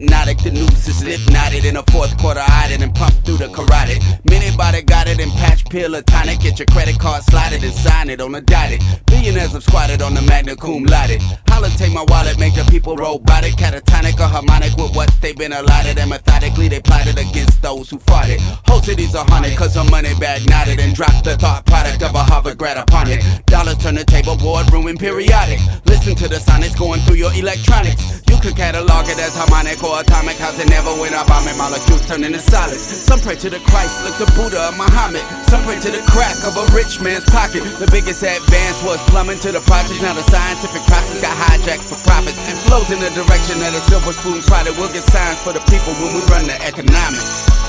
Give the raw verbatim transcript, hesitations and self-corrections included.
hypnotic. The noose is slip knotted in a fourth quarter eyed and pumped through the carotid. Many body got it in patch, pill, or tonic. Get your credit card slotted and sign it on a dotted. Billionaires have squatted on the magna cum laude. Holla, take my wallet, make the people robotic, catatonic or harmonic with what they've been allotted. And methodically they plotted against those who fought it. Whole cities are haunted cause her money bag knotted and dropped the thought product of a Harvard grad upon it. Dollars turn the table board, ruin periodic. Listen to the sonics going through your electronics. You could catalog it as harmonic or atomic. How's it never went up? I'm in molecules turning to solids. Some pray to the Christ, look to Buddha or Muhammad. Some pray to the crack of a rich man's pocket. The biggest advance was plumbing to the projects. Now the scientific process got hijacked for profits and flows in the direction that a silver spoon product will get signs for the people when we run the economics.